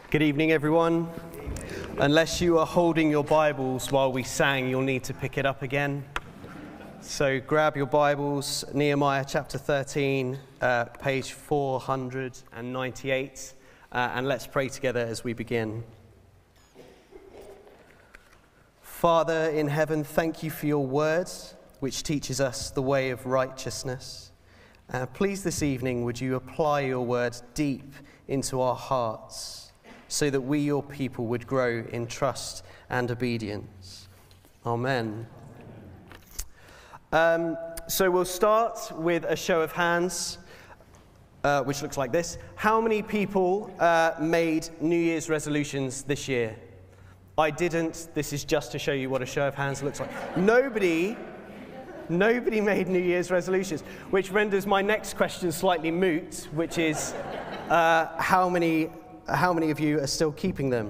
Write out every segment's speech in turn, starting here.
Good evening, everyone. Unless you are holding your Bibles while we sang, you'll need to pick it up again. So grab your Bibles, Nehemiah chapter 13, page 498, and let's pray together as we begin. Father in heaven, thank you for your word, which teaches us the way of righteousness. Please this evening, would you apply your word deep into our hearts, so that we, your people, would grow in trust and obedience. Amen. So we'll start with a show of hands, which looks like this. How many people made New Year's resolutions this year? I didn't. This is just to show you what a show of hands looks like. Nobody made New Year's resolutions, which renders my next question slightly moot, which is how many of you are still keeping them?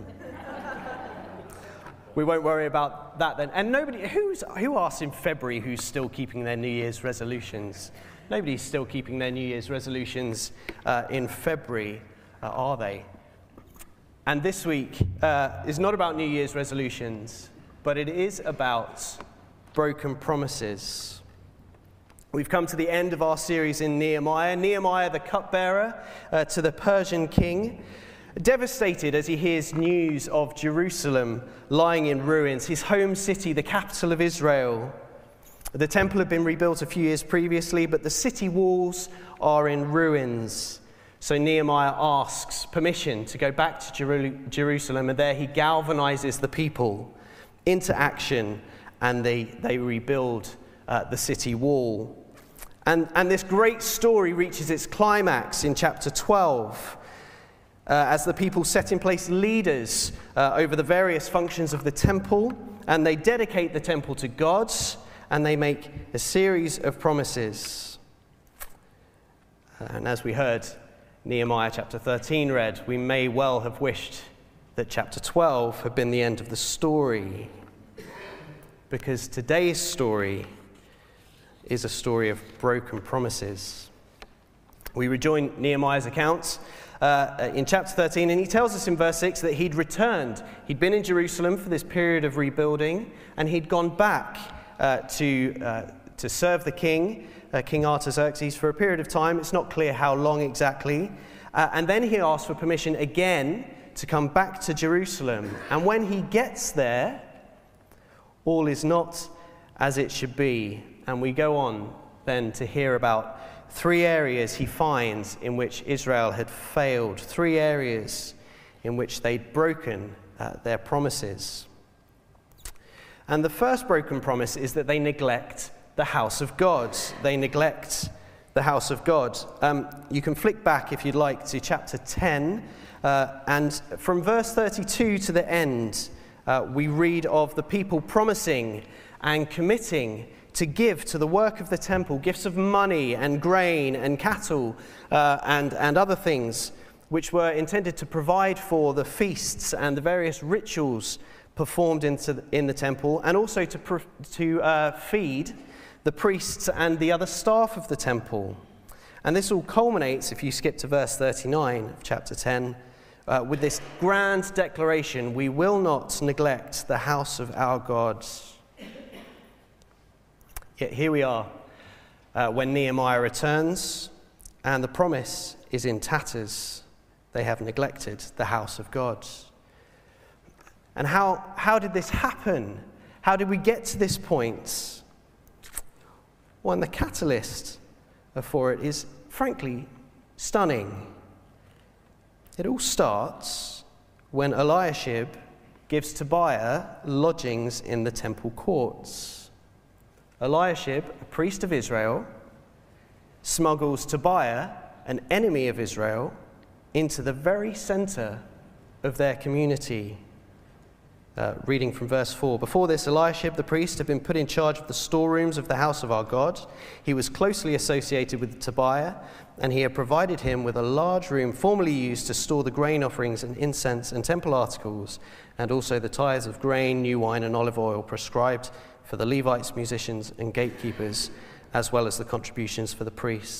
We won't worry about that then. And who asked in February who's still keeping their New Year's resolutions? Nobody's still keeping their New Year's resolutions in February, are they? And this week is not about New Year's resolutions, but it is about broken promises. We've come to the end of our series in Nehemiah. Nehemiah, the cupbearer to the Persian king, devastated as he hears news of Jerusalem lying in ruins, his home city, the capital of Israel. The temple had been rebuilt a few years previously, but the city walls are in ruins. So Nehemiah asks permission to go back to Jerusalem, and there he galvanizes the people into action, and they rebuild the city wall. And this great story reaches its climax in chapter 12. As the people set in place leaders over the various functions of the temple, and they dedicate the temple to God, and they make a series of promises. And as we heard Nehemiah chapter 13 read, we may well have wished that chapter 12 had been the end of the story, because today's story is a story of broken promises. We rejoin Nehemiah's account in chapter 13, and he tells us in verse 6 that he'd returned. He'd been in Jerusalem for this period of rebuilding, and he'd gone back to serve the king, King Artaxerxes, for a period of time. It's not clear how long exactly. And then he asked for permission again to come back to Jerusalem. And when he gets there, all is not as it should be. And we go on then to hear about three areas he finds in which Israel had failed, three areas in which they'd broken their promises. And the first broken promise is that they neglect the house of God. They neglect the house of God. You can flick back, if you'd like, to chapter 10, and from verse 32 to the end, we read of the people promising and committing to give to the work of the temple gifts of money and grain and cattle and other things which were intended to provide for the feasts and the various rituals performed in the temple, and also to feed the priests and the other staff of the temple. And this all culminates, if you skip to verse 39 of chapter 10, with this grand declaration: we will not neglect the house of our God. Yet here we are when Nehemiah returns, and the promise is in tatters. They have neglected the house of God. And how did this happen? How did we get to this point? Well, and the catalyst for it is, frankly, stunning. It all starts when Eliashib gives Tobiah lodgings in the temple courts. Eliashib, a priest of Israel, smuggles Tobiah, an enemy of Israel, into the very center of their community. Reading from verse 4. Before this, Eliashib the priest had been put in charge of the storerooms of the house of our God. He was closely associated with Tobiah, and he had provided him with a large room formerly used to store the grain offerings and incense and temple articles, and also the tithes of grain, new wine, and olive oil prescribed for the Levites, musicians, and gatekeepers, as well as the contributions for the priests.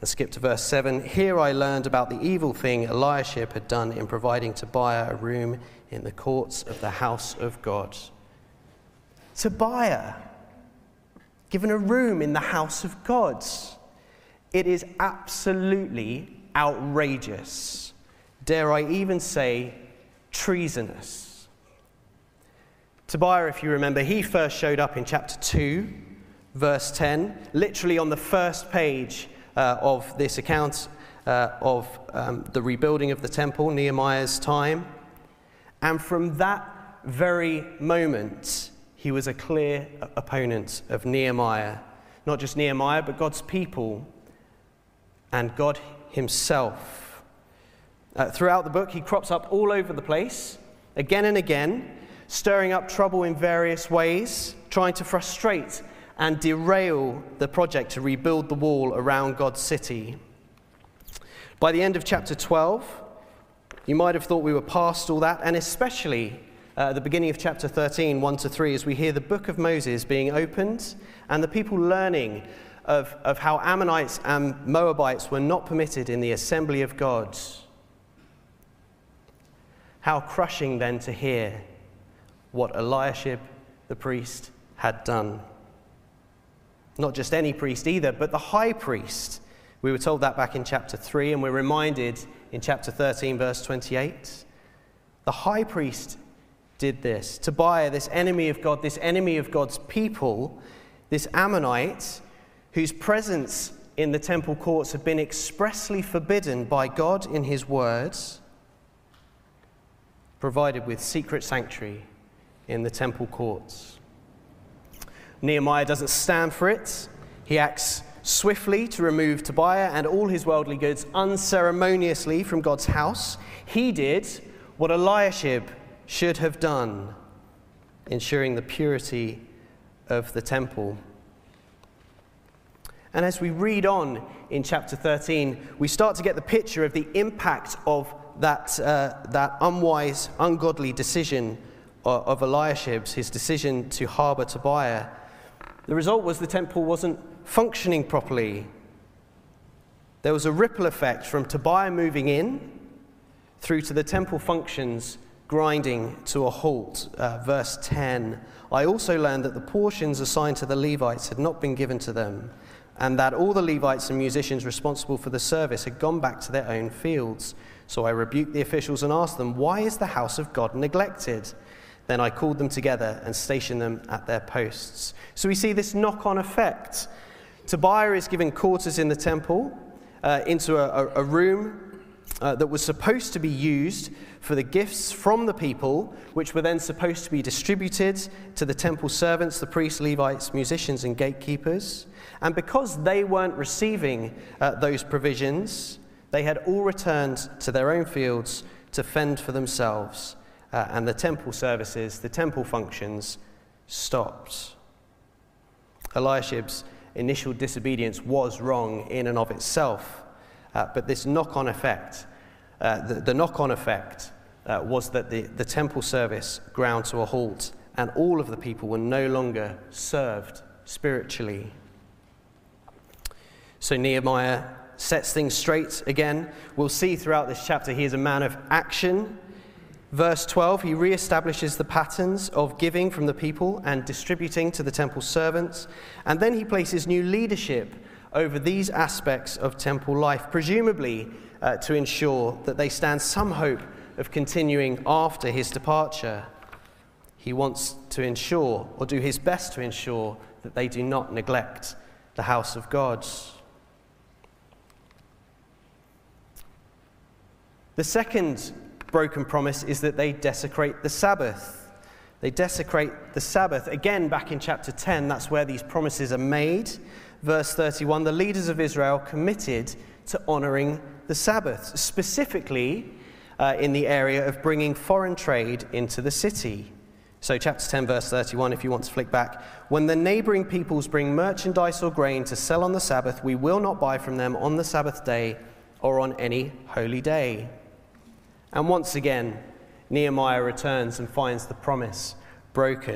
Let's skip to verse 7. Here I learned about the evil thing Eliashib had done in providing Tobiah a room in the courts of the house of God. Tobiah, given a room in the house of God. It is absolutely outrageous. Dare I even say, treasonous. Tobiah, if you remember, he first showed up in chapter 2, verse 10, literally on the first page of this account of the rebuilding of the temple, Nehemiah's time. And from that very moment, he was a clear opponent of Nehemiah. Not just Nehemiah, but God's people and God himself. Throughout the book, he crops up all over the place, again and again, stirring up trouble in various ways, trying to frustrate and derail the project to rebuild the wall around God's city. By the end of chapter 12, you might have thought we were past all that, and especially at the beginning of chapter 13, 1-3, as we hear the book of Moses being opened and the people learning of how Ammonites and Moabites were not permitted in the assembly of God. How crushing then to hear what Eliashib, the priest, had done. Not just any priest either, but the high priest. We were told that back in chapter 3, and we're reminded in chapter 13, verse 28. The high priest did this. Tobiah, this enemy of God, this enemy of God's people, this Ammonite, whose presence in the temple courts had been expressly forbidden by God in his words, provided with secret sanctuary in the temple courts. Nehemiah doesn't stand for it. He acts swiftly to remove Tobiah and all his worldly goods unceremoniously from God's house. He did what Eliashib should have done, ensuring the purity of the temple. And as we read on in chapter 13, we start to get the picture of the impact of that unwise, ungodly decision of Eliashib's, his decision to harbour Tobiah. The result was the temple wasn't functioning properly. There was a ripple effect from Tobiah moving in through to the temple functions grinding to a halt. Verse 10, I also learned that the portions assigned to the Levites had not been given to them, and that all the Levites and musicians responsible for the service had gone back to their own fields. So I rebuked the officials and asked them, why is the house of God neglected? Then I called them together and stationed them at their posts. So we see this knock-on effect. Tobiah is given quarters in the temple, into a room that was supposed to be used for the gifts from the people, which were then supposed to be distributed to the temple servants, the priests, Levites, musicians, and gatekeepers. And because they weren't receiving those provisions, they had all returned to their own fields to fend for themselves. And the temple services, the temple functions, stopped. Eliashib's initial disobedience was wrong in and of itself, but this knock-on effect, the knock-on effect was that the temple service ground to a halt, and all of the people were no longer served spiritually. So Nehemiah sets things straight again. We'll see throughout this chapter he is a man of action. Verse 12, he reestablishes the patterns of giving from the people and distributing to the temple servants. And then he places new leadership over these aspects of temple life, presumably to ensure that they stand some hope of continuing after his departure. He wants to ensure, or do his best to ensure, that they do not neglect the house of God. The second broken promise is that they desecrate the Sabbath. They desecrate the Sabbath. Again, back in chapter 10, that's where these promises are made. Verse 31, the leaders of Israel committed to honouring the Sabbath, specifically in the area of bringing foreign trade into the city. So chapter 10, verse 31, if you want to flick back. When the neighbouring peoples bring merchandise or grain to sell on the Sabbath, we will not buy from them on the Sabbath day or on any holy day. And once again, Nehemiah returns and finds the promise broken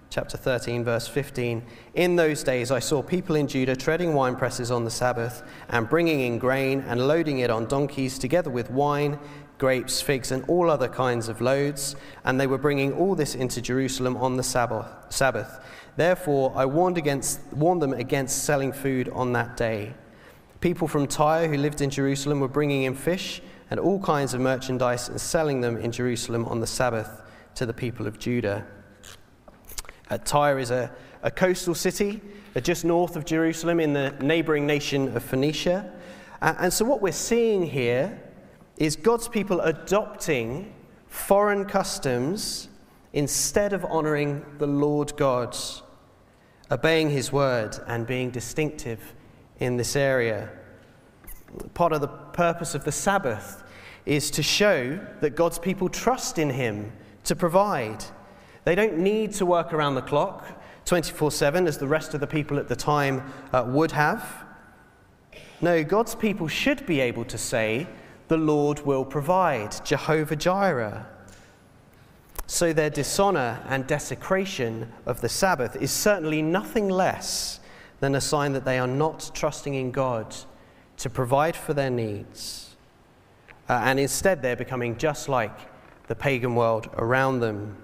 chapter 13, verse 15. In those days I saw people in Judah treading wine presses on the Sabbath and bringing in grain and loading it on donkeys together with wine, grapes, figs, and all other kinds of loads, and they were bringing all this into Jerusalem on the Sabbath. Therefore I warned them against selling food on that day. People from Tyre who lived in Jerusalem were bringing in fish and all kinds of merchandise and selling them in Jerusalem on the Sabbath to the people of Judah. Tyre is a coastal city just north of Jerusalem in the neighboring nation of Phoenicia. And so what we're seeing here is God's people adopting foreign customs instead of honoring the Lord God, obeying his word and being distinctive in this area. Part of the purpose of the Sabbath is to show that God's people trust in him to provide. They don't need to work around the clock, 24/7, as the rest of the people at the time would have. No, God's people should be able to say, the Lord will provide, Jehovah Jireh. So their dishonor and desecration of the Sabbath is certainly nothing less than a sign that they are not trusting in God to provide for their needs. And instead they're becoming just like the pagan world around them.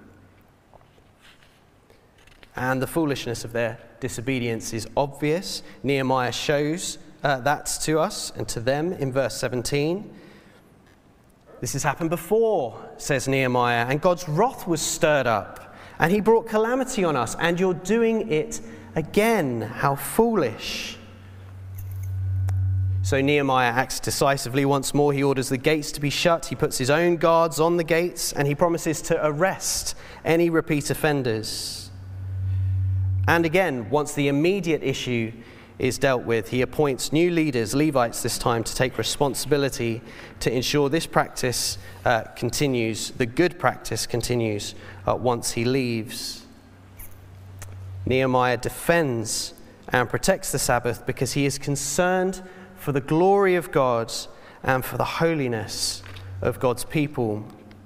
And the foolishness of their disobedience is obvious. Nehemiah shows that to us and to them in verse 17. This has happened before, says Nehemiah, and God's wrath was stirred up, and he brought calamity on us, and you're doing it again. How foolish. So Nehemiah acts decisively once more. He orders the gates to be shut. He puts his own guards on the gates, and he promises to arrest any repeat offenders. And again, once the immediate issue is dealt with, he appoints new leaders, Levites this time, to take responsibility to ensure this practice continues, the good practice continues once he leaves. Nehemiah defends and protects the Sabbath because he is concerned for the glory of God and for the holiness of God's people.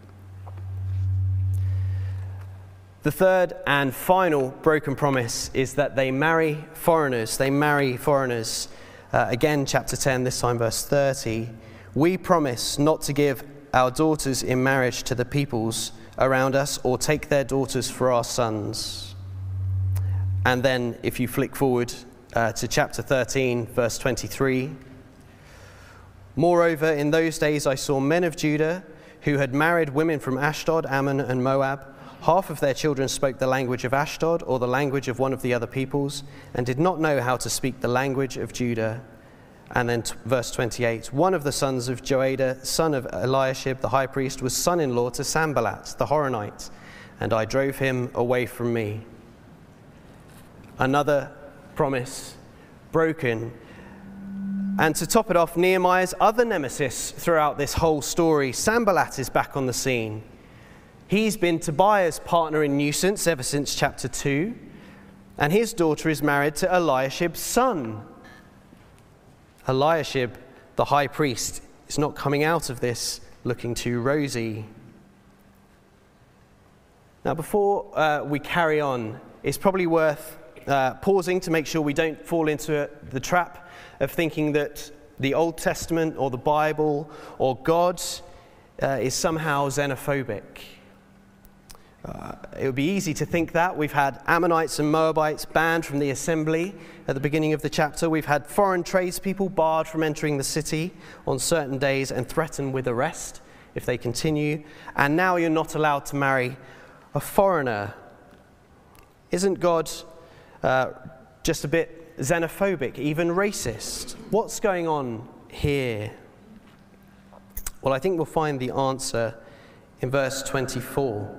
The third and final broken promise is that they marry foreigners. They marry foreigners. Again, chapter 10, this time verse 30. We promise not to give our daughters in marriage to the peoples around us or take their daughters for our sons. And then if you flick forward to chapter 13, verse 23. Moreover, in those days I saw men of Judah who had married women from Ashdod, Ammon, and Moab. Half of their children spoke the language of Ashdod or the language of one of the other peoples and did not know how to speak the language of Judah. And then verse 28, one of the sons of Joiada, son of Eliashib, the high priest, was son-in-law to Sanballat, the Horonite, and I drove him away from me. Another promise broken. And to top it off, Nehemiah's other nemesis throughout this whole story, Sanballat, is back on the scene. He's been Tobiah's partner in nuisance ever since chapter 2, and his daughter is married to Eliashib's son. Eliashib, the high priest, is not coming out of this looking too rosy. Now, before we carry on, it's probably worth pausing to make sure we don't fall into the trap of thinking that the Old Testament or the Bible or God is somehow xenophobic. It would be easy to think that. We've had Ammonites and Moabites banned from the assembly at the beginning of the chapter. We've had foreign tradespeople barred from entering the city on certain days and threatened with arrest if they continue. And now you're not allowed to marry a foreigner. Isn't God just a bit xenophobic, even racist? What's going on here? Well, I think we'll find the answer in verse 24.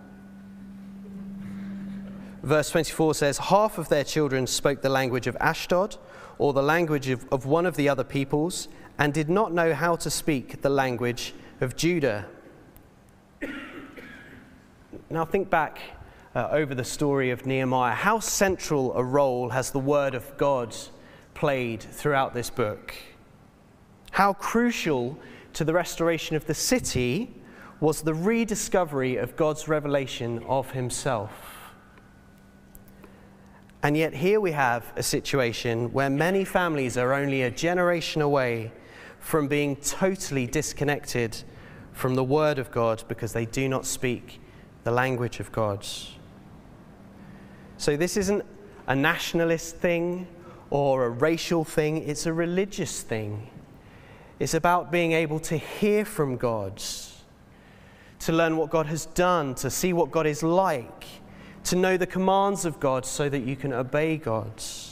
Verse 24 says, half of their children spoke the language of Ashdod, or the language of one of the other peoples, and did not know how to speak the language of Judah. Now think back over the story of Nehemiah. How central a role has the word of God played throughout this book? How crucial to the restoration of the city was the rediscovery of God's revelation of himself. And yet here we have a situation where many families are only a generation away from being totally disconnected from the Word of God because they do not speak the language of God. So this isn't a nationalist thing or a racial thing, it's a religious thing. It's about being able to hear from God, to learn what God has done, to see what God is like, to know the commands of God so that you can obey God.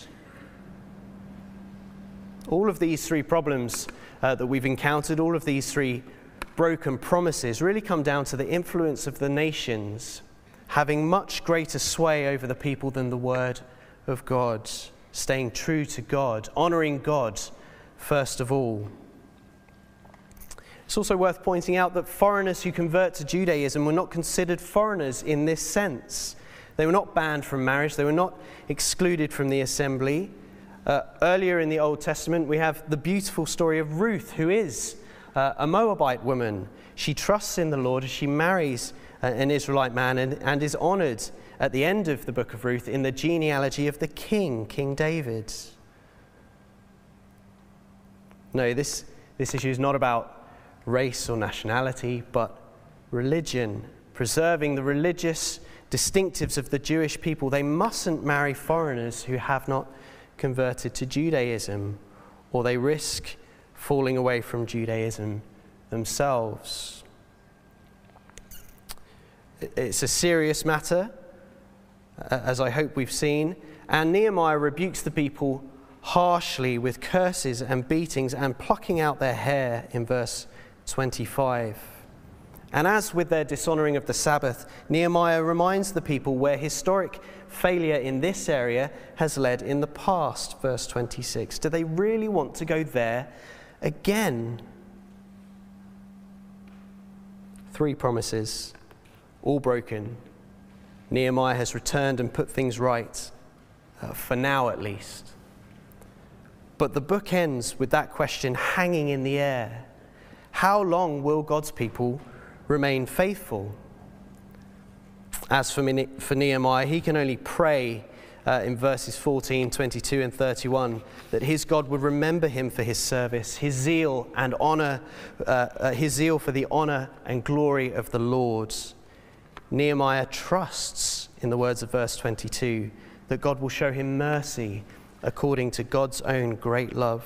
All of these three problems that we've encountered, all of these three broken promises really come down to the influence of the nations having much greater sway over the people than the Word of God, staying true to God, honouring God first of all. It's also worth pointing out that foreigners who convert to Judaism were not considered foreigners in this sense. They were not banned from marriage. They were not excluded from the assembly. Earlier in the Old Testament, we have the beautiful story of Ruth, who is a Moabite woman. She trusts in the Lord as she marries an Israelite man and is honoured at the end of the book of Ruth in the genealogy of the king, King David. No, this issue is not about race or nationality, but religion, preserving the religious distinctives of the Jewish people. They mustn't marry foreigners who have not converted to Judaism, or they risk falling away from Judaism themselves. It's a serious matter, as I hope we've seen, and Nehemiah rebukes the people harshly with curses and beatings and plucking out their hair in verse 25. And as with their dishonouring of the Sabbath, Nehemiah reminds the people where historic failure in this area has led in the past, verse 26. Do they really want to go there again? 3 promises, all broken. Nehemiah has returned and put things right, for now at least. But the book ends with that question hanging in the air. How long will God's people remain faithful? As for Nehemiah, he can only pray in verses 14, 22 and 31 that his God would remember him for his service, his zeal and honor, his zeal for the honor and glory of the Lord. Nehemiah trusts, in the words of verse 22, that God will show him mercy according to God's own great love.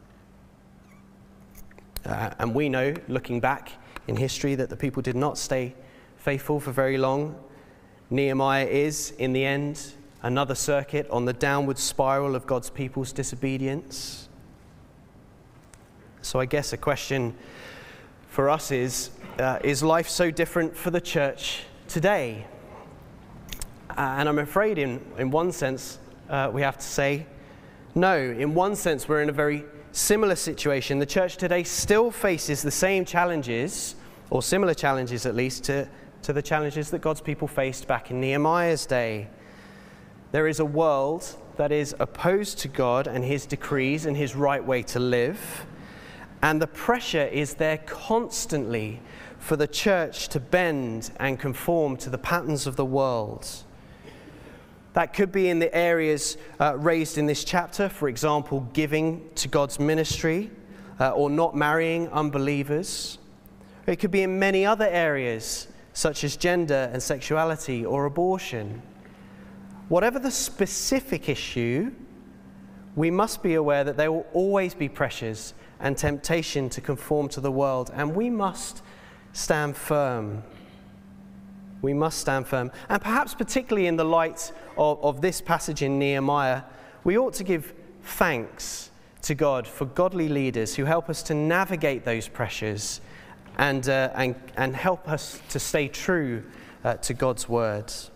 And we know, looking back in history, that the people did not stay faithful for very long. Nehemiah is, in the end, another circuit on the downward spiral of God's people's disobedience. So I guess a question for us is life so different for the church today? And I'm afraid in one sense we have to say no. In one sense we're in a very similar situation. The church today still faces the same challenges, or similar challenges at least, to the challenges that God's people faced back in Nehemiah's day. There is a world that is opposed to God and his decrees and his right way to live, and the pressure is there constantly for the church to bend and conform to the patterns of the world. That could be in the areas raised in this chapter, for example, giving to God's ministry or not marrying unbelievers. It could be in many other areas, such as gender and sexuality or abortion. Whatever the specific issue, we must be aware that there will always be pressures and temptation to conform to the world, and we must stand firm. We must stand firm. And perhaps particularly in the light of this passage in Nehemiah, we ought to give thanks to God for godly leaders who help us to navigate those pressures and help us to stay true to God's words.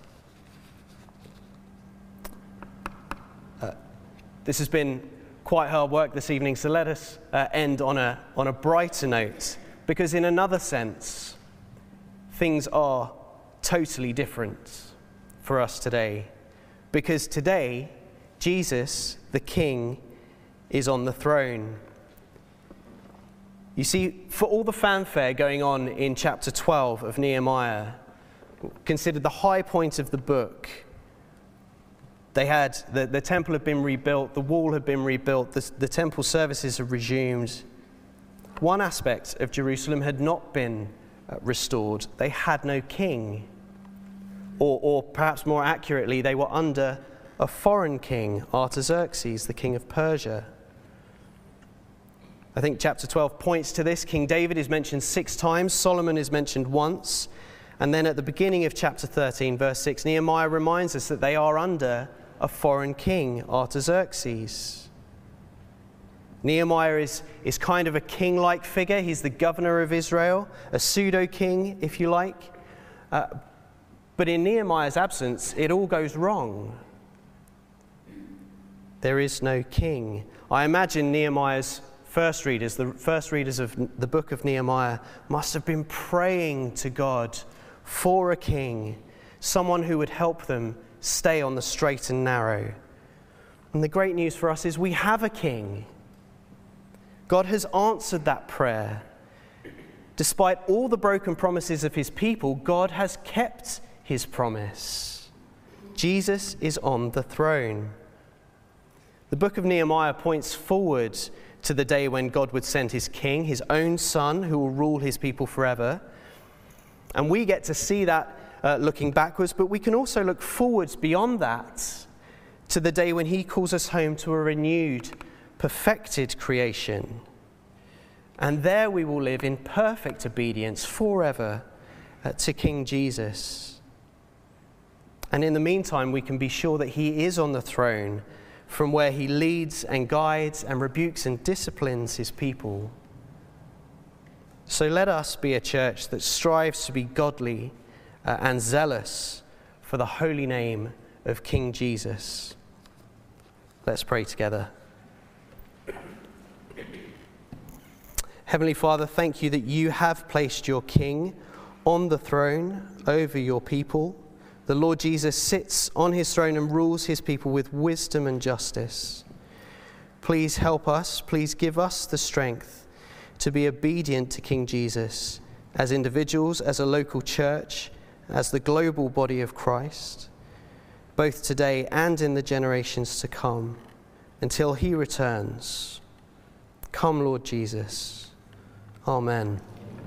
This has been quite hard work this evening, so let us end on a brighter note, because in another sense, things are totally different for us today. Because today, Jesus, the King, is on the throne. You see, for all the fanfare going on in chapter 12 of Nehemiah, considered the high point of the book, The temple had been rebuilt, the wall had been rebuilt, the temple services had resumed. One aspect of Jerusalem had not been restored. They had no king. Or perhaps more accurately, they were under a foreign king, Artaxerxes, the king of Persia. I think chapter 12 points to this. King David is mentioned 6 times, Solomon is mentioned once, and then at the beginning of chapter 13, verse 6, Nehemiah reminds us that they are under a foreign king, Artaxerxes. Nehemiah is kind of a king-like figure. He's the governor of Israel, a pseudo-king, if you like. But in Nehemiah's absence, it all goes wrong. There is no king. I imagine Nehemiah's first readers, the first readers of the book of Nehemiah, must have been praying to God for a king, someone who would help them stay on the straight and narrow. And the great news for us is we have a king. God has answered that prayer. Despite all the broken promises of his people, God has kept his promise. Jesus is on the throne. The book of Nehemiah points forward to the day when God would send his king, his own son, who will rule his people forever. And we get to see that looking backwards, but we can also look forwards beyond that to the day when he calls us home to a renewed, perfected creation. And there we will live in perfect obedience forever to King Jesus. And in the meantime, we can be sure that he is on the throne, from where he leads and guides and rebukes and disciplines his people. So let us be a church that strives to be godly and zealous for the holy name of King Jesus. Let's pray together. Heavenly Father, thank you that you have placed your King on the throne over your people. The Lord Jesus sits on his throne and rules his people with wisdom and justice. Please help us, please give us the strength to be obedient to King Jesus as individuals, as a local church, as the global body of Christ, both today and in the generations to come, until he returns. Come, Lord Jesus. Amen.